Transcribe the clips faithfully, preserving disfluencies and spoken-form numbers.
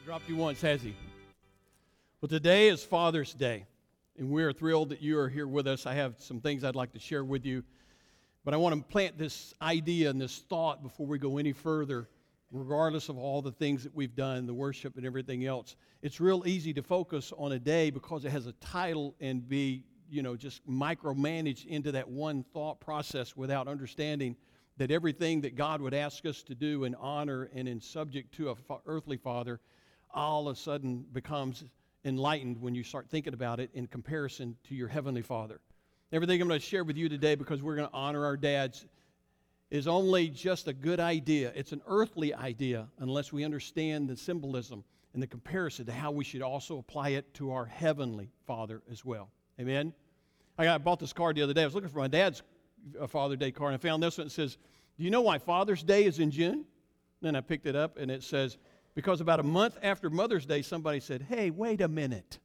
dropped you once, has he? Well, today is Father's Day, and we are thrilled that you are here with us. I have some things I'd like to share with you, but I want to plant this idea and this thought before we go any further, regardless of all the things that we've done, the worship and everything else. It's real easy to focus on a day because it has a title and be, you know, just micromanaged into that one thought process without understanding that everything that God would ask us to do in honor and in subject to a fa- earthly father all of a sudden becomes enlightened when you start thinking about it in comparison to your heavenly Father. Everything I'm going to share with you today, because we're going to honor our dads, is only just a good idea. It's an earthly idea unless we understand the symbolism and the comparison to how we should also apply it to our heavenly Father as well. Amen? I, got, I bought this card the other day. I was looking for my dad's uh, Father's Day card, and I found this one. It says, do you know why Father's Day is in June? And then I picked it up, and it says, because about a month after Mother's Day, somebody said, hey, wait a minute.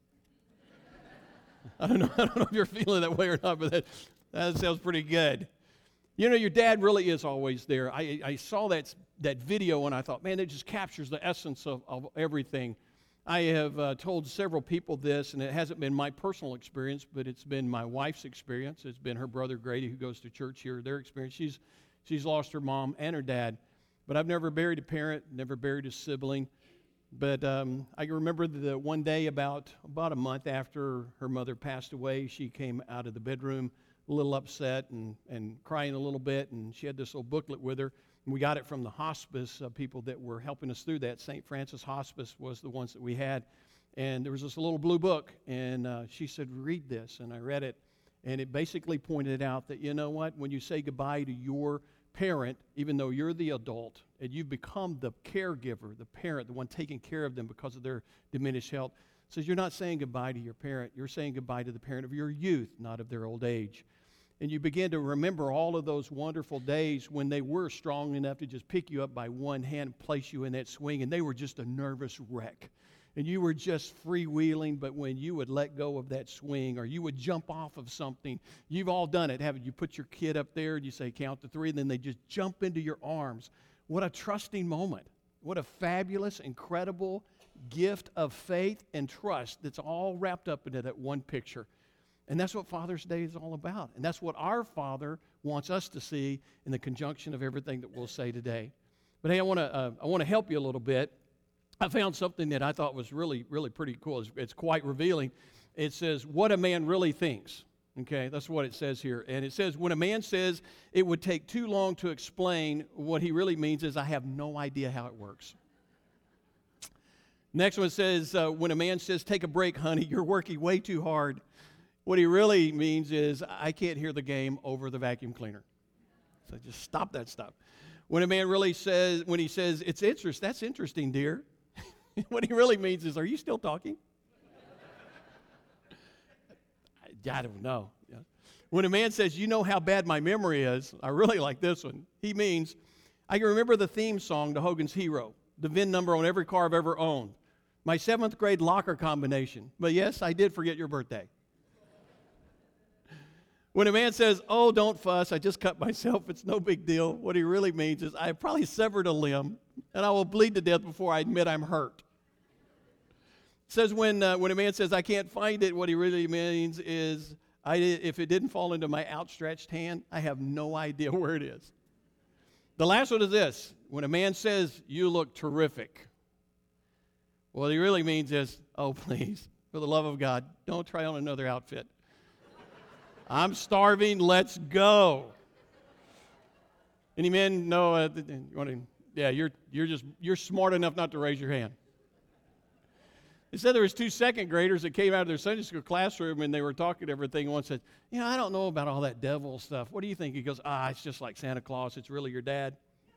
I don't know, I don't know if you're feeling that way or not, but that, that sounds pretty good. You know, your dad really is always there. I, I saw that, that video, and I thought, man, it just captures the essence of, of everything. I have uh, told several people this, and it hasn't been my personal experience, but it's been my wife's experience. It's been her brother Grady, who goes to church here, their experience. She's, she's lost her mom and her dad. But I've never buried a parent, never buried a sibling. But um, I remember the one day about, about a month after her mother passed away, she came out of the bedroom a little upset and, and crying a little bit, and she had this little booklet with her. And we got it from the hospice uh, people that were helping us through that. Saint Francis Hospice was the ones that we had. And there was this little blue book, and uh, she said, read this. And I read it, and it basically pointed out that, you know what, when you say goodbye to your parent, even though you're the adult and you've become the caregiver, the parent, the one taking care of them because of their diminished health, says you're not saying goodbye to your parent, you're saying goodbye to the parent of your youth, not of their old age. And you begin to remember all of those wonderful days when they were strong enough to just pick you up by one hand and place you in that swing, and they were just a nervous wreck. And you were just freewheeling, but when you would let go of that swing or you would jump off of something, you've all done it, haven't you? Put your kid up there and you say, count to three, and then they just jump into your arms. What a trusting moment. What a fabulous, incredible gift of faith and trust that's all wrapped up into that one picture. And that's what Father's Day is all about. And that's what our Father wants us to see in the conjunction of everything that we'll say today. But hey, I want to uh, I want to help you a little bit. I found something that I thought was really, really pretty cool. It's, it's quite revealing. It says, what a man really thinks. Okay, that's what it says here. And it says, when a man says it would take too long to explain, what he really means is, I have no idea how it works. Next one says, uh, when a man says, take a break, honey, you're working way too hard. What he really means is, I can't hear the game over the vacuum cleaner. So just stop that stuff. When a man really says, when he says, it's interest, that's interesting, dear. What he really means is, are you still talking? I, I don't know. Yeah. When a man says, you know how bad my memory is, I really like this one. He means, I can remember the theme song to Hogan's Hero, the V I N number on every car I've ever owned, my seventh grade locker combination. But yes, I did forget your birthday. When a man says, oh, don't fuss, I just cut myself, it's no big deal, what he really means is, I probably severed a limb, and I will bleed to death before I admit I'm hurt. It says when uh, when a man says, I can't find it, what he really means is, I, if it didn't fall into my outstretched hand, I have no idea where it is. The last one is this. When a man says, you look terrific, what he really means is, oh, please, for the love of God, don't try on another outfit. I'm starving, let's go. Any men know, uh, you want to, yeah, you're you're just, you're smart enough not to raise your hand. They said there was two second graders that came out of their Sunday school classroom and they were talking everything, and one said, you know, I don't know about all that devil stuff. What do you think? He goes, ah, it's just like Santa Claus, it's really your dad.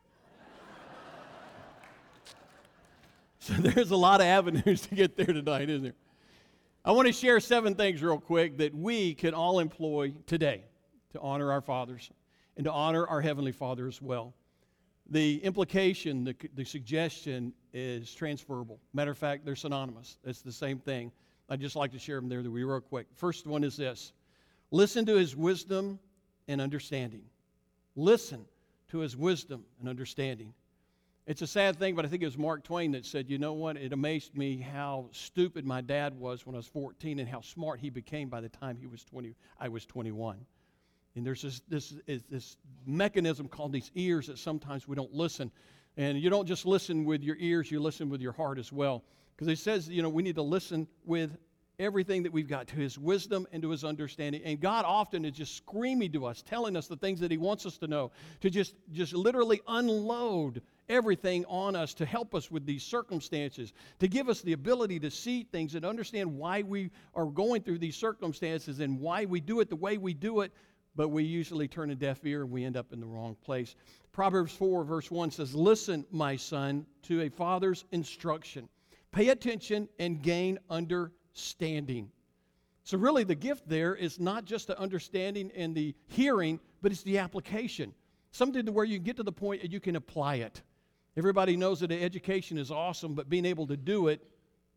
So there's a lot of avenues to get there tonight, isn't there? I want to share seven things real quick that we can all employ today to honor our fathers and to honor our Heavenly Father as well. The implication, the, the suggestion is transferable. Matter of fact, they're synonymous. It's the same thing. I'd just like to share them there that we real quick. First one is this. Listen to his wisdom and understanding. Listen to his wisdom and understanding. It's a sad thing, but I think it was Mark Twain that said, you know what, it amazed me how stupid my dad was when I was fourteen and how smart he became by the time he was twenty. I was twenty-one. And there's this, this, this mechanism called these ears that sometimes we don't listen. And you don't just listen with your ears, you listen with your heart as well. Because it says, you know, we need to listen with everything that we've got, to his wisdom and to his understanding. And God often is just screaming to us, telling us the things that he wants us to know, to just, just literally unload everything on us to help us with these circumstances, to give us the ability to see things and understand why we are going through these circumstances and why we do it the way we do it, but we usually turn a deaf ear and we end up in the wrong place. Proverbs four verse one says, listen, my son, to a father's instruction. Pay attention and gain understanding. So really the gift there is not just the understanding and the hearing, but it's the application. Something to where you get to the point that you can apply it. Everybody knows that education is awesome, but being able to do it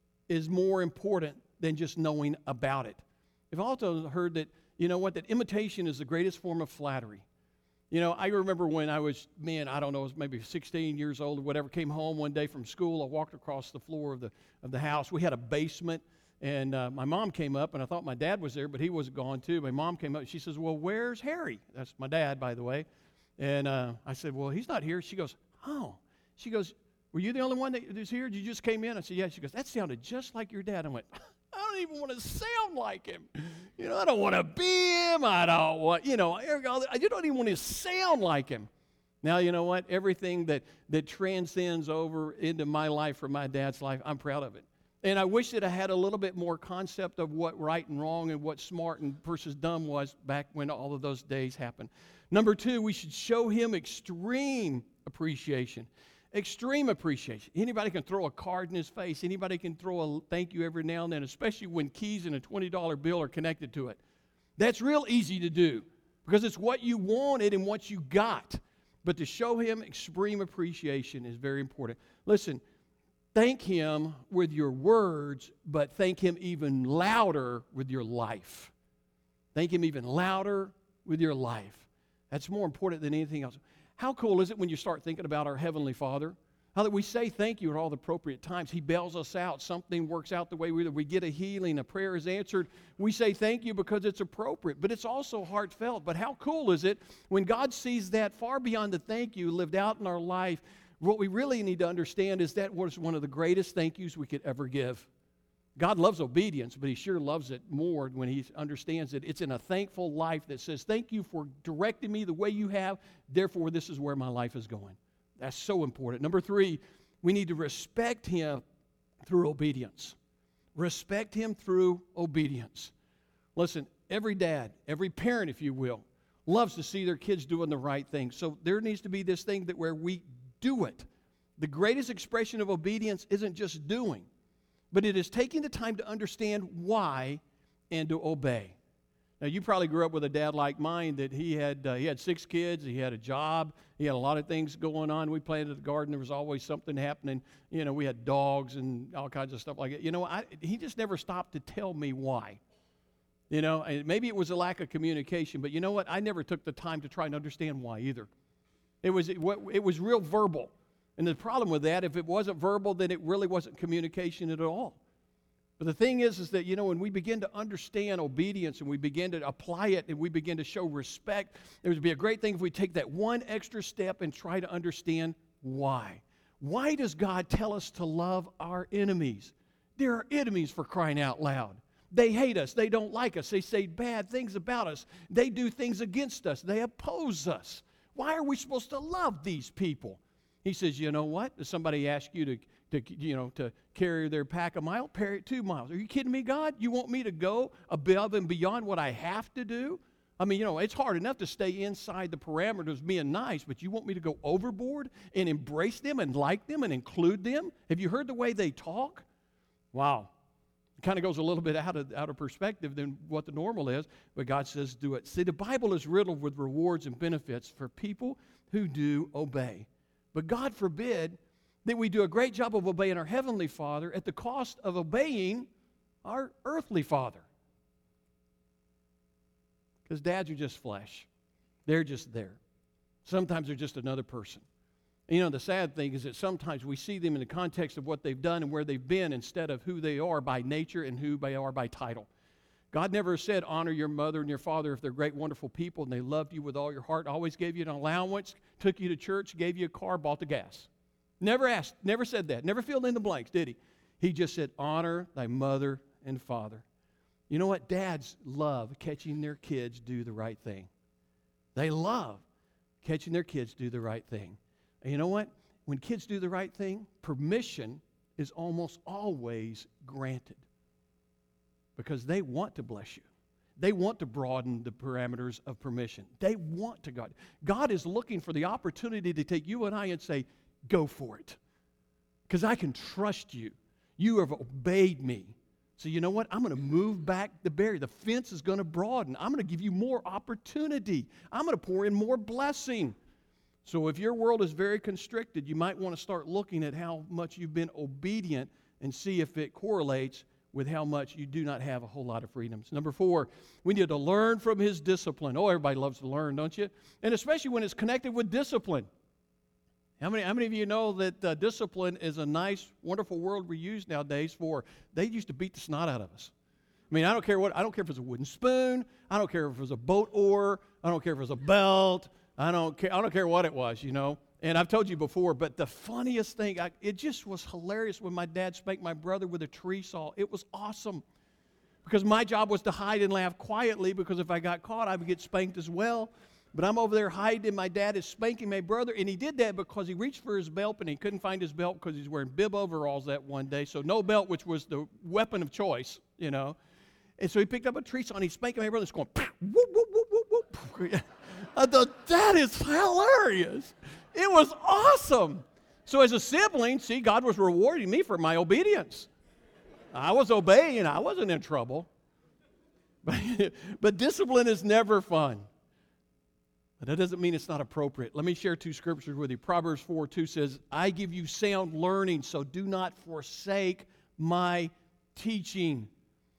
is more important than just knowing about it. I've also heard that, you know what, that imitation is the greatest form of flattery. You know, I remember when I was, man, I don't know, I was maybe sixteen years old or whatever, came home one day from school. I walked across the floor of the of the house. We had a basement, and uh, my mom came up, and I thought my dad was there, but he was gone too. My mom came up, and she says, well, where's Harry? That's my dad, by the way. And uh, I said, well, he's not here. She goes, oh. She goes, were you the only one that was here? You just came in? I said, yeah. She goes, that sounded just like your dad. I went, I don't even want to sound like him. You know, I don't want to be him. I don't want, you know, I don't even want to sound like him. Now, you know what? Everything that, that transcends over into my life or my dad's life, I'm proud of it. And I wish that I had a little bit more concept of what right and wrong and what smart and versus dumb was back when all of those days happened. Number two, we should show him extreme appreciation. Extreme appreciation. Anybody can throw a card in his face. Anybody can throw a thank you every now and then, especially when keys and a twenty dollar bill are connected to it. That's real easy to do because it's what you wanted and what you got. But to show him extreme appreciation is very important. Listen, thank him with your words, but thank him even louder with your life. Thank him even louder with your life. That's more important than anything else. How cool is it when you start thinking about our Heavenly Father? How that we say thank you at all the appropriate times. He bails us out. Something works out the way we, we get a healing, a prayer is answered. We say thank you because it's appropriate, but it's also heartfelt. But how cool is it when God sees that far beyond the thank you lived out in our life? What we really need to understand is that was one of the greatest thank yous we could ever give. God loves obedience, but he sure loves it more when he understands that it's in a thankful life that says, thank you for directing me the way you have, therefore this is where my life is going. That's so important. Number three, we need to respect him through obedience. Respect him through obedience. Listen, every dad, every parent, if you will, loves to see their kids doing the right thing. So there needs to be this thing that where we do it. The greatest expression of obedience isn't just doing, but it is taking the time to understand why and to obey. Now, you probably grew up with a dad like mine that he had uh, he had six kids, he had a job, he had a lot of things going on. We planted the garden, there was always something happening. You know, we had dogs and all kinds of stuff like that. You know, I, he just never stopped to tell me why. You know, and maybe it was a lack of communication, but you know what? I never took the time to try and understand why either. It was it, it was real verbal. And the problem with that, if it wasn't verbal, then it really wasn't communication at all. But the thing is, is that, you know, when we begin to understand obedience and we begin to apply it and we begin to show respect, it would be a great thing if we take that one extra step and try to understand why. Why does God tell us to love our enemies? There are enemies, for crying out loud. They hate us. They don't like us. They say bad things about us. They do things against us. They oppose us. Why are we supposed to love these people? He says, you know what? If somebody asks you to, to, you know, to carry their pack a mile, carry it two miles. Are you kidding me, God? You want me to go above and beyond what I have to do? I mean, you know, it's hard enough to stay inside the parameters of being nice, but you want me to go overboard and embrace them and like them and include them? Have you heard the way they talk? Wow. It kind of goes a little bit out of, out of perspective than what the normal is, but God says do it. See, the Bible is riddled with rewards and benefits for people who do obey. But God forbid that we do a great job of obeying our Heavenly Father at the cost of obeying our earthly father. Because dads are just flesh. They're just there. Sometimes they're just another person. And you know, the sad thing is that sometimes we see them in the context of what they've done and where they've been instead of who they are by nature and who they are by title. God never said, honor your mother and your father if they're great, wonderful people and they loved you with all your heart, always gave you an allowance, took you to church, gave you a car, bought the gas. Never asked, never said that, never filled in the blanks, did he? He just said, honor thy mother and father. You know what? Dads love catching their kids do the right thing. They love catching their kids do the right thing. And you know what? When kids do the right thing, permission is almost always granted. Because they want to bless you. They want to broaden the parameters of permission. They want to God. God is looking for the opportunity to take you and I and say, go for it. Because I can trust you. You have obeyed me. So you know what? I'm going to move back the barrier. The fence is going to broaden. I'm going to give you more opportunity. I'm going to pour in more blessing. So if your world is very constricted, you might want to start looking at how much you've been obedient and see if it correlates with how much you do not have a whole lot of freedoms. Number four, we need to learn from his discipline. Oh, everybody loves to learn, don't you? And especially when it's connected with discipline. How many, how many of you know that uh, discipline is a nice, wonderful word we use nowadays for, they used to beat the snot out of us. I mean, I don't care what, I don't care if it's a wooden spoon, I don't care if it was a boat oar, I don't care if it was a belt, I don't care, I don't care what it was, you know. And I've told you before, but the funniest thing, I, it just was hilarious when my dad spanked my brother with a tree saw. It was awesome. Because my job was to hide and laugh quietly, because if I got caught, I would get spanked as well. But I'm over there hiding, and my dad is spanking my brother. And he did that because he reached for his belt, and he couldn't find his belt because he's wearing bib overalls that one day. So no belt, which was the weapon of choice, you know. And so he picked up a tree saw, and he's spanking my brother. It's going, whoop, whoop, whoop, whoop, whoop. I thought, that is hilarious. It was awesome. So as a sibling, see, God was rewarding me for my obedience. I was obeying. I wasn't in trouble. But, but discipline is never fun. But that doesn't mean it's not appropriate. Let me share two scriptures with you. Proverbs four two says, I give you sound learning, so do not forsake my teaching.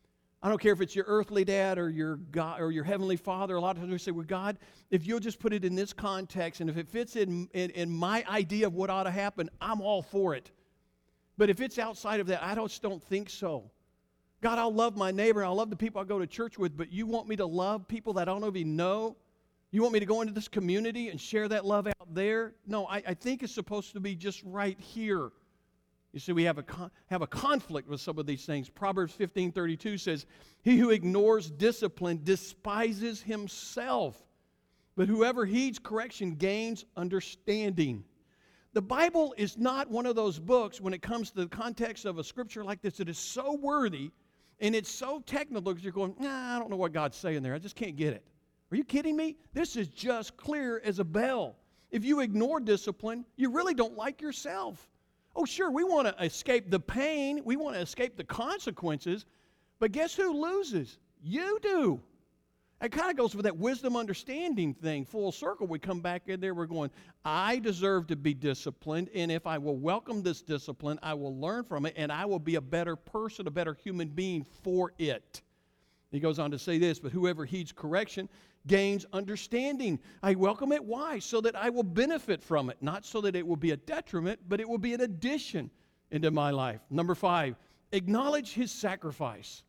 I don't care if it's your earthly dad or your God or your heavenly Father. A lot of times we say, well, God, if you'll just put it in this context, and if it fits in, in, in my idea of what ought to happen, I'm all for it. But if it's outside of that, I just don't think so. God, I'll love my neighbor. I'll love the people I go to church with, but you want me to love people that I don't even know? You want me to go into this community and share that love out there? No, I, I think it's supposed to be just right here. You see, we have a con- have a conflict with some of these things. Proverbs fifteen thirty-two says, he who ignores discipline despises himself, but whoever heeds correction gains understanding. The Bible is not one of those books when it comes to the context of a scripture like this that is so worthy and it's so technical because you're going, nah, I don't know what God's saying there. I just can't get it. Are you kidding me? This is just clear as a bell. If you ignore discipline, you really don't like yourself. Oh, sure, we want to escape the pain. We want to escape the consequences. But guess who loses? You do. It kind of goes with that wisdom understanding thing. Full circle, we come back in there, we're going, I deserve to be disciplined, and if I will welcome this discipline, I will learn from it, and I will be a better person, a better human being for it. He goes on to say this, but whoever heeds correction gains understanding. I welcome it. Why? So that I will benefit from it. Not so that it will be a detriment, but it will be an addition into my life. Number five, acknowledge his sacrifice.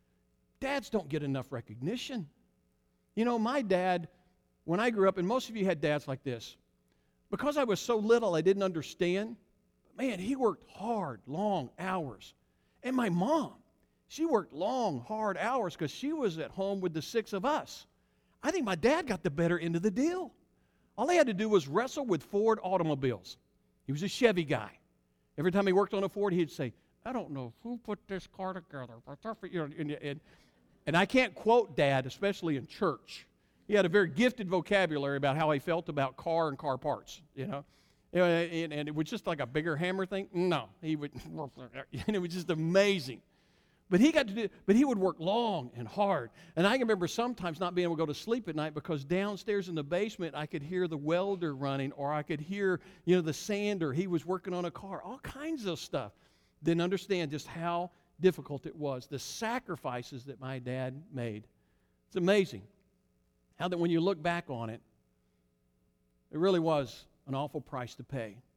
Dads don't get enough recognition. You know, my dad, when I grew up, and most of you had dads like this, because I was so little, I didn't understand. Man, he worked hard, long hours. And my mom, she worked long, hard hours because she was at home with the six of us. I think my dad got the better end of the deal. All he had to do was wrestle with Ford automobiles. He was a Chevy guy. Every time he worked on a Ford, he'd say, I don't know who put this car together. You know, and, and, and I can't quote Dad, especially in church. He had a very gifted vocabulary about how he felt about car and car parts, you know. And, and it was just like a bigger hammer thing. No, he would, and it was just amazing. But he got to do, but he would work long and hard. And I can remember sometimes not being able to go to sleep at night because downstairs in the basement I could hear the welder running, or I could hear, you know, the sander. He was working on a car, all kinds of stuff. Didn't understand just how difficult it was. The sacrifices that my dad made. It's amazing how that when you look back on it, it really was an awful price to pay.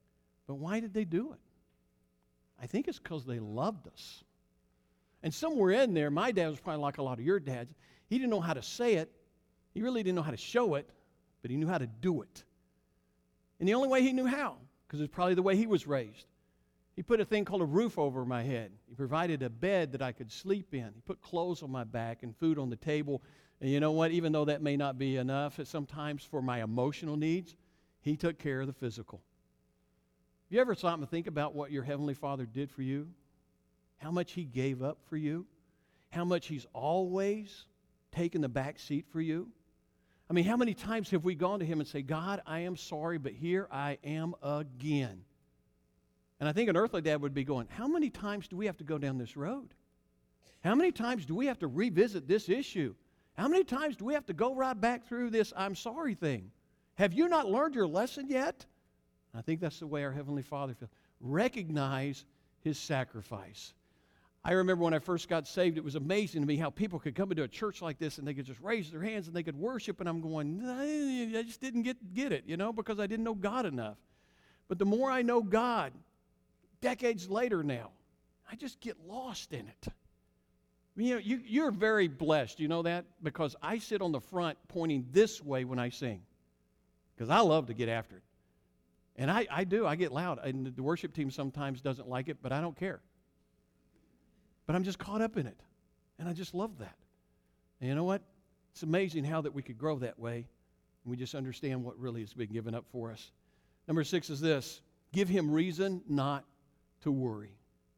But why did they do it? I think it's because they loved us. And somewhere in there, my dad was probably like a lot of your dads. He didn't know how to say it. He really didn't know how to show it, but he knew how to do it. And the only way he knew how, because it's probably the way he was raised, he put a thing called a roof over my head. He provided a bed that I could sleep in. He put clothes on my back and food on the table. And you know what? Even though that may not be enough sometimes for my emotional needs, he took care of the physical. Have you ever stopped and think about what your Heavenly Father did for you? How much He gave up for you? How much He's always taken the back seat for you? I mean, how many times have we gone to Him and say, God, I am sorry, but here I am again. And I think an earthly dad would be going, how many times do we have to go down this road? How many times do we have to revisit this issue? How many times do we have to go right back through this I'm sorry thing? Have you not learned your lesson yet? I think that's the way our Heavenly Father feels. Recognize His sacrifice. I remember when I first got saved, it was amazing to me how people could come into a church like this and they could just raise their hands and they could worship, and I'm going, I just didn't get, get it, you know, because I didn't know God enough. But the more I know God, decades later now, I just get lost in it. You know, you, you're very blessed, you know that? Because I sit on the front pointing this way when I sing. Because I love to get after it. And I, I do, I get loud. And the worship team sometimes doesn't like it, but I don't care. But I'm just caught up in it. And I just love that. And you know what? It's amazing how that we could grow that way. And we just understand what really has been given up for us. Number six is this. Give Him reason not to worry.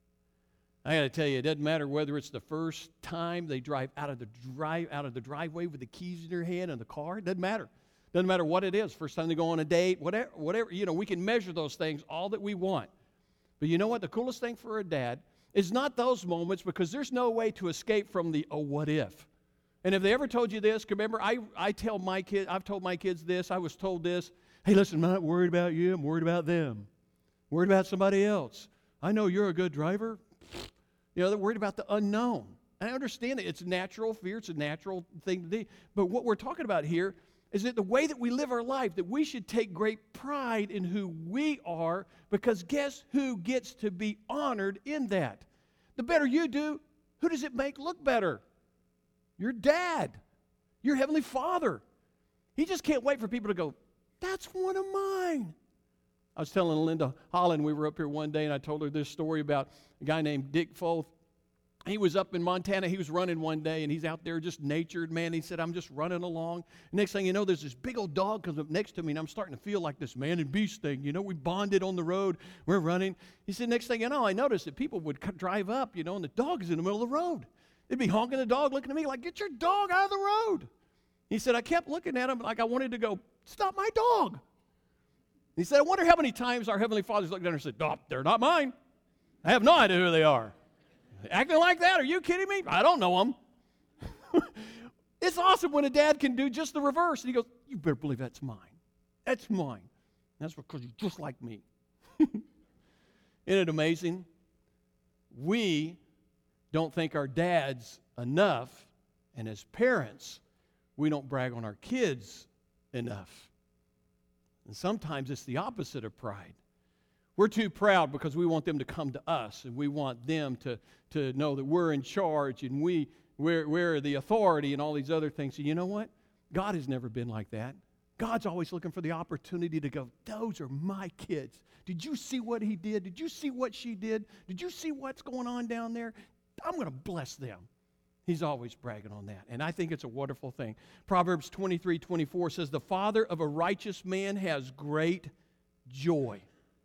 I got to tell you, it doesn't matter whether it's the first time they drive out of the drive out of the driveway with the keys in their hand in the car. It doesn't matter. Doesn't matter what it is. First time they go on a date, whatever, whatever. You know, we can measure those things all that we want. But you know what? The coolest thing for a dad is not those moments, because there's no way to escape from the, oh, what if? And if they ever told you this, remember, I, I tell my kids, I've told my kids this, I was told this, hey, listen, I'm not worried about you, I'm worried about them. I'm worried about somebody else. I know you're a good driver. You know, they're worried about the unknown. And I understand it. It's a natural fear. It's a natural thing to do. But what we're talking about here is that the way that we live our life, that we should take great pride in who we are, because guess who gets to be honored in that? The better you do, who does it make look better? Your dad, your Heavenly Father. He just can't wait for people to go, that's one of mine. I was telling Linda Holland, we were up here one day, and I told her this story about a guy named Dick Foth. He was up in Montana. He was running one day, and he's out there just natured, man. He said, I'm just running along. Next thing you know, there's this big old dog comes up next to me, and I'm starting to feel like this man and beast thing. You know, we bonded on the road. We're running. He said, next thing you know, I noticed that people would c- drive up, you know, and the dog is in the middle of the road. They'd be honking the dog, looking at me like, get your dog out of the road. He said, I kept looking at him like I wanted to go, stop my dog. He said, I wonder how many times our Heavenly Father's looked down and said, oh, they're not mine. I have no idea who they are. Acting like that? Are you kidding me? I don't know them. It's awesome when a dad can do just the reverse. And he goes, you better believe that's mine. That's mine. That's because you're just like me. Isn't it amazing? We don't think our dads enough, and as parents, we don't brag on our kids enough. And sometimes it's the opposite of pride. We're too proud because we want them to come to us, and we want them to, to know that we're in charge, and we, we're, we're the authority and all these other things. And you know what? God has never been like that. God's always looking for the opportunity to go, those are my kids. Did you see what he did? Did you see what she did? Did you see what's going on down there? I'm going to bless them. He's always bragging on that. And I think it's a wonderful thing. Proverbs twenty-three twenty-four says, the father of a righteous man has great joy.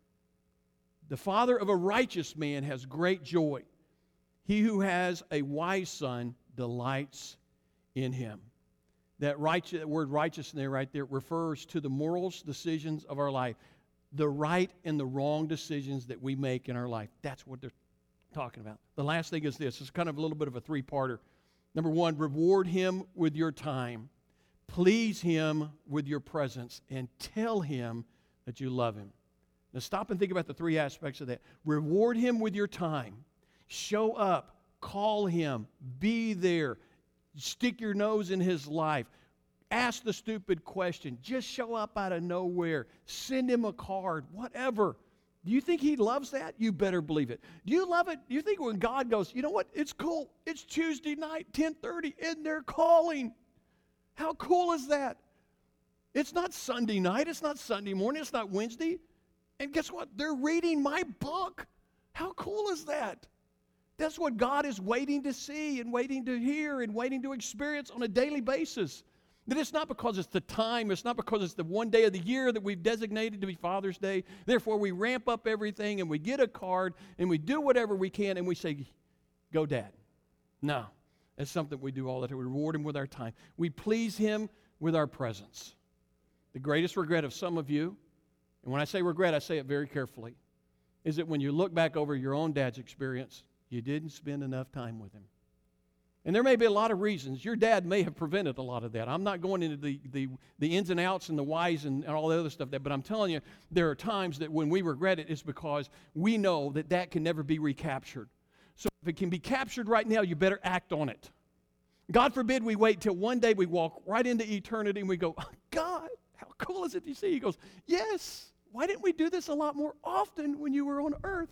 The father of a righteous man has great joy. He who has a wise son delights in him. That, righteous, that word righteous in there right there refers to the morals decisions of our life. The right and the wrong decisions that we make in our life. That's what they're talking about. The last thing is this. It's kind of a little bit of a three-parter. Number one, reward him with your time. Please him with your presence. And tell him that you love him. Now stop and think about the three aspects of that. Reward him with your time. Show up. Call him. Be there. Stick your nose in his life. Ask the stupid question. Just show up out of nowhere. Send him a card. Whatever. Do you think he loves that? You better believe it. Do you love it? Do you think when God goes, you know what? It's cool. It's Tuesday night, ten thirty, and they're calling. How cool is that? It's not Sunday night. It's not Sunday morning. It's not Wednesday. And guess what? They're reading my book. How cool is that? That's what God is waiting to see and waiting to hear and waiting to experience on a daily basis. That it's not because it's the time, it's not because it's the one day of the year that we've designated to be Father's Day. Therefore, we ramp up everything and we get a card and we do whatever we can and we say, go, Dad. No, it's something we do all the time. We reward him with our time. We please him with our presence. The greatest regret of some of you, and when I say regret, I say it very carefully, is that when you look back over your own dad's experience, you didn't spend enough time with him. And there may be a lot of reasons. Your dad may have prevented a lot of that. I'm not going into the, the, the ins and outs and the whys and, and all the other stuff, that, but I'm telling you, there are times that when we regret it, it's because we know that that can never be recaptured. So if it can be captured right now, you better act on it. God forbid we wait till one day we walk right into eternity and we go, oh, God, how cool is it to see? He goes, yes, why didn't we do this a lot more often when you were on earth?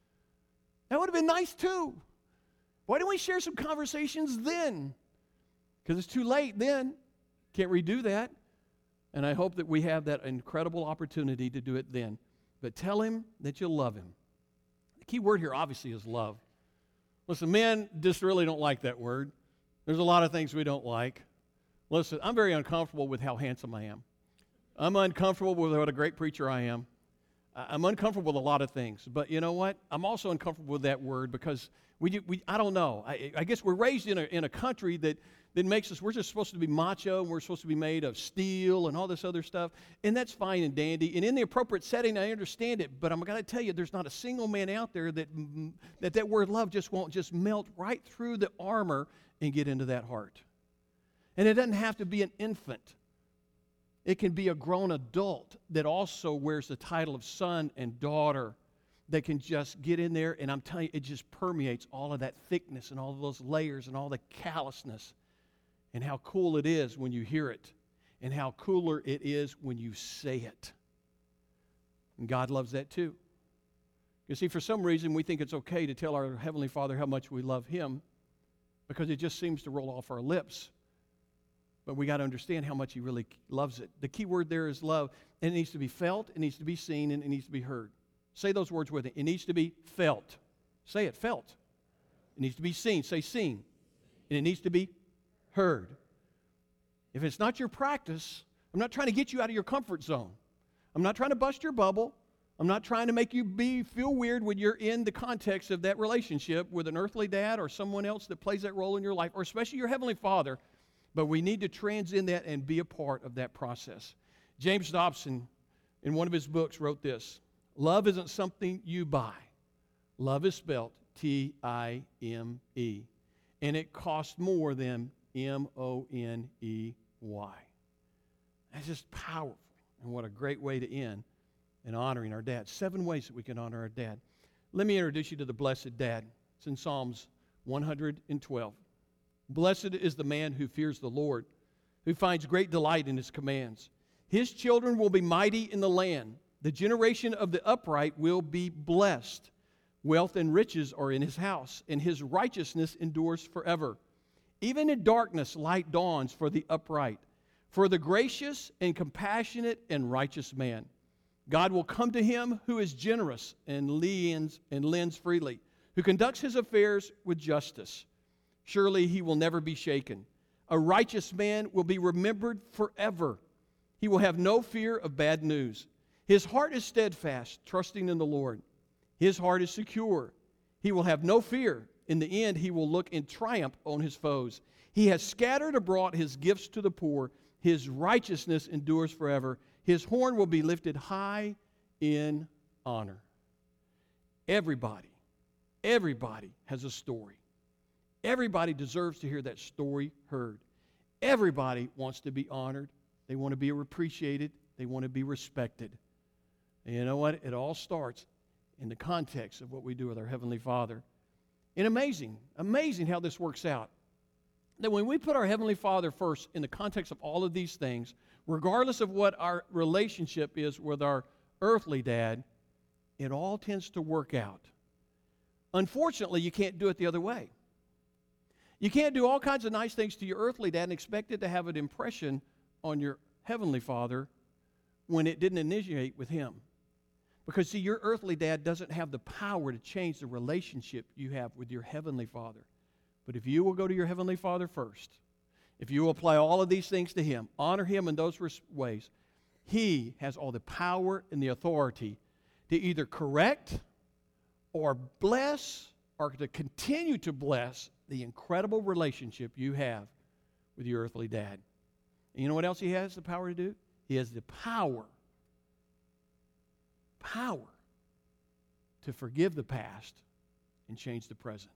That would have been nice too. Why don't we share some conversations then? Because it's too late then. Can't redo that. And I hope that we have that incredible opportunity to do it then. But tell him that you love him. The key word here obviously is love. Listen, men just really don't like that word. There's a lot of things we don't like. Listen, I'm very uncomfortable with how handsome I am. I'm uncomfortable with what a great preacher I am. I'm uncomfortable with a lot of things, but you know what? I'm also uncomfortable with that word because we, we I don't know. I, I guess we're raised in a, in a country that, that makes us, we're just supposed to be macho, and we're supposed to be made of steel and all this other stuff, and that's fine and dandy. And in the appropriate setting, I understand it, but I'm going to tell you, there's not a single man out there that, that that word love just won't just melt right through the armor and get into that heart. And it doesn't have to be an infant. It can be a grown adult that also wears the title of son and daughter that can just get in there, and I'm telling you, it just permeates all of that thickness and all of those layers and all the callousness, and how cool it is when you hear it, and how cooler it is when you say it. And God loves that too. You see, for some reason, we think it's okay to tell our Heavenly Father how much we love Him because it just seems to roll off our lips. But we got to understand how much He really loves it. The key word there is love, and it needs to be felt, it needs to be seen, and it needs to be heard. Say those words with it. It needs to be felt. Say it, felt. It needs to be seen. Say seen. And it needs to be heard. If it's not your practice, I'm not trying to get you out of your comfort zone. I'm not trying to bust your bubble. I'm not trying to make you be feel weird when you're in the context of that relationship with an earthly dad or someone else that plays that role in your life, or especially your Heavenly Father. But we need to transcend that and be a part of that process. James Dobson, in one of his books, wrote this: love isn't something you buy. Love is spelled T I M E. And it costs more than M O N E Y. That's just powerful. And what a great way to end in honoring our dad. Seven ways that we can honor our dad. Let me introduce you to the blessed dad. It's in Psalms one hundred twelve. Blessed is the man who fears the Lord, who finds great delight in His commands. His children will be mighty in the land. The generation of the upright will be blessed. Wealth and riches are in his house, and his righteousness endures forever. Even in darkness, light dawns for the upright, for the gracious and compassionate and righteous man. God will come to him who is generous and lends, and lends freely, who conducts his affairs with justice. Surely he will never be shaken. A righteous man will be remembered forever. He will have no fear of bad news. His heart is steadfast, trusting in the Lord. His heart is secure. He will have no fear. In the end, he will look in triumph on his foes. He has scattered abroad his gifts to the poor. His righteousness endures forever. His horn will be lifted high in honor. Everybody, everybody has a story. Everybody deserves to hear that story heard. Everybody wants to be honored. They want to be appreciated. They want to be respected. And you know what? It all starts in the context of what we do with our Heavenly Father. And amazing, amazing how this works out. That when we put our Heavenly Father first in the context of all of these things, regardless of what our relationship is with our earthly dad, it all tends to work out. Unfortunately, you can't do it the other way. You can't do all kinds of nice things to your earthly dad and expect it to have an impression on your heavenly Father when it didn't initiate with him. Because, see, your earthly dad doesn't have the power to change the relationship you have with your heavenly Father. But if you will go to your heavenly Father first, if you will apply all of these things to him, honor him in those ways, he has all the power and the authority to either correct or bless or to continue to bless the incredible relationship you have with your earthly dad. And you know what else he has the power to do? He has the power, power to forgive the past and change the present.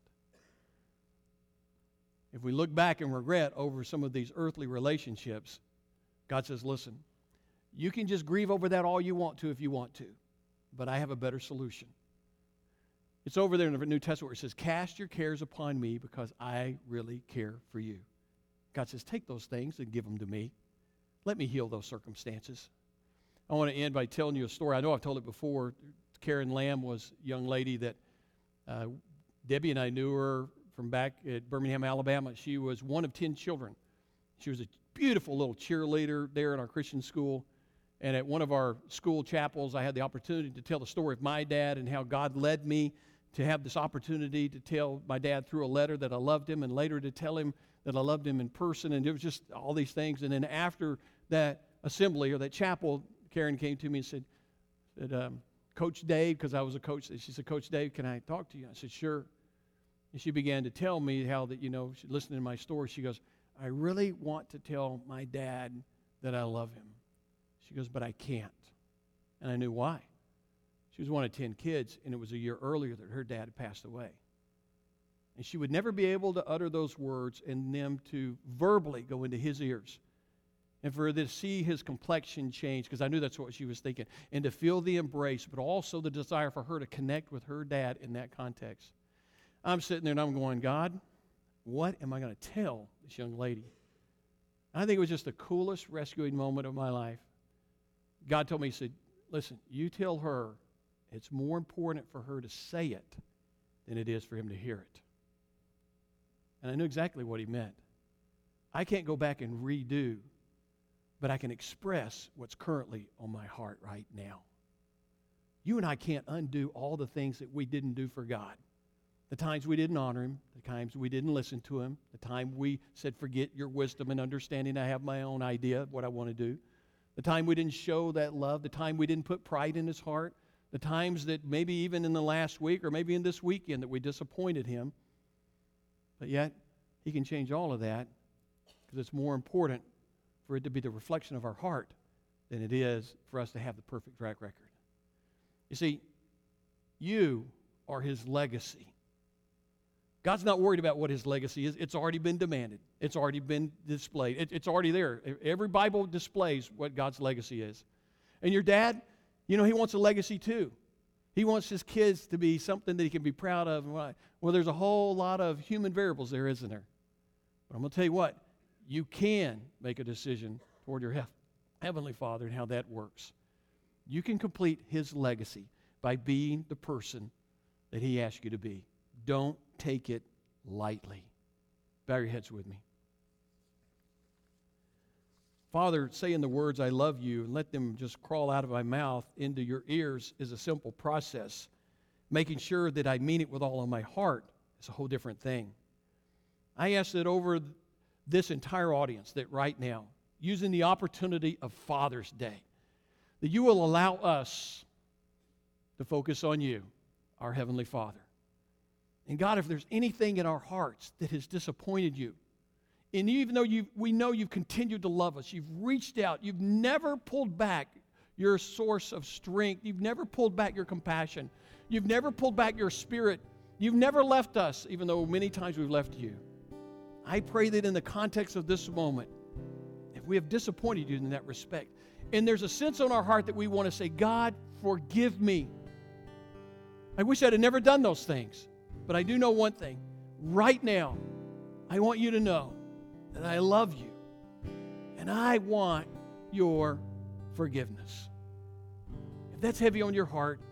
If we look back and regret over some of these earthly relationships, God says, listen, you can just grieve over that all you want to if you want to, but I have a better solution. It's over there in the New Testament where it says, cast your cares upon me because I really care for you. God says, take those things and give them to me. Let me heal those circumstances. I want to end by telling you a story. I know I've told it before. Karen Lamb was a young lady that uh, Debbie and I knew her from back at Birmingham, Alabama. She was one of ten children. She was a beautiful little cheerleader there in our Christian school. And at one of our school chapels, I had the opportunity to tell the story of my dad and how God led me to have this opportunity to tell my dad through a letter that I loved him, and later to tell him that I loved him in person. And it was just all these things. And then after that assembly or that chapel, Karen came to me and said, said um, Coach Dave, because I was a coach, she said, Coach Dave, can I talk to you? I said, sure. And she began to tell me how that, you know, she listened to my story. She goes, I really want to tell my dad that I love him. She goes, but I can't. And I knew why. She was one of ten kids, and it was a year earlier that her dad had passed away. And she would never be able to utter those words and them to verbally go into his ears. And for her to see his complexion change, because I knew that's what she was thinking, and to feel the embrace, but also the desire for her to connect with her dad in that context. I'm sitting there and I'm going, God, what am I going to tell this young lady? I think it was just the coolest rescuing moment of my life. God told me, he said, listen, you tell her it's more important for her to say it than it is for him to hear it. And I knew exactly what he meant. I can't go back and redo, but I can express what's currently on my heart right now. You and I can't undo all the things that we didn't do for God. The times we didn't honor him, the times we didn't listen to him, the time we said, forget your wisdom and understanding, I have my own idea of what I want to do. The time we didn't show that love, the time we didn't put pride in his heart, the times that maybe even in the last week or maybe in this weekend that we disappointed him. But yet, he can change all of that because it's more important for it to be the reflection of our heart than it is for us to have the perfect track record. You see, you are his legacy. God's not worried about what his legacy is. It's already been demanded. It's already been displayed. It, it's already there. Every Bible displays what God's legacy is. And your dad, you know, he wants a legacy too. He wants his kids to be something that he can be proud of. Well, there's a whole lot of human variables there, isn't there? But I'm going to tell you what, you can make a decision toward your hef- Heavenly Father and how that works. You can complete his legacy by being the person that he asked you to be. Don't take it lightly. Bow your heads with me. Father, saying the words, I love you, and let them just crawl out of my mouth into your ears is a simple process. Making sure that I mean it with all of my heart is a whole different thing. I ask that over this entire audience, that right now, using the opportunity of Father's Day, that you will allow us to focus on you, our Heavenly Father. And God, if there's anything in our hearts that has disappointed you, and even though you, we know you've continued to love us, you've reached out, you've never pulled back your source of strength, you've never pulled back your compassion, you've never pulled back your spirit, you've never left us, even though many times we've left you. I pray that in the context of this moment, if we have disappointed you in that respect, and there's a sense on our heart that we want to say, God, forgive me. I wish I'd have never done those things. But I do know one thing. Right now, I want you to know that I love you. And I want your forgiveness. If that's heavy on your heart,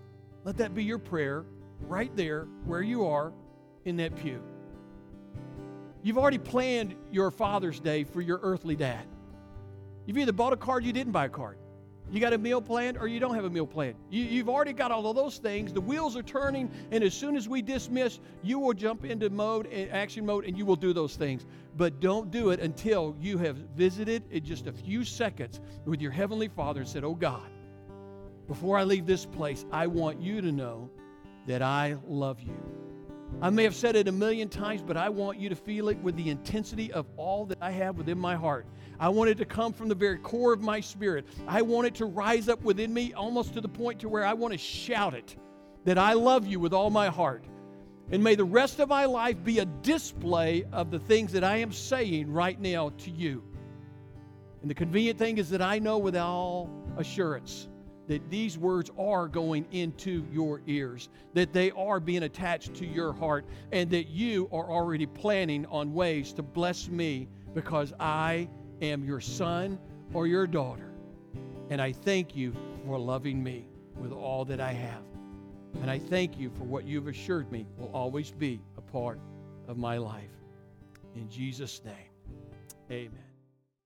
Let that be your prayer right there where you are in that pew. You've already planned your Father's Day for your earthly dad. You've either bought a card or you didn't buy a card. You got a meal planned or you don't have a meal planned. You, you've already got all of those things. The wheels are turning, and as soon as we dismiss, you will jump into mode, action mode, and you will do those things. But don't do it until you have visited in just a few seconds with your Heavenly Father and said, oh God, before I leave this place, I want you to know that I love you. I may have said it a million times, but I want you to feel it with the intensity of all that I have within my heart. I want it to come from the very core of my spirit. I want it to rise up within me almost to the point to where I want to shout it, that I love you with all my heart. And may the rest of my life be a display of the things that I am saying right now to you. And the convenient thing is that I know with all assurance that these words are going into your ears, that they are being attached to your heart, and that you are already planning on ways to bless me because I am your son or your daughter. And I thank you for loving me with all that I have. And I thank you for what you've assured me will always be a part of my life. In Jesus' name, amen.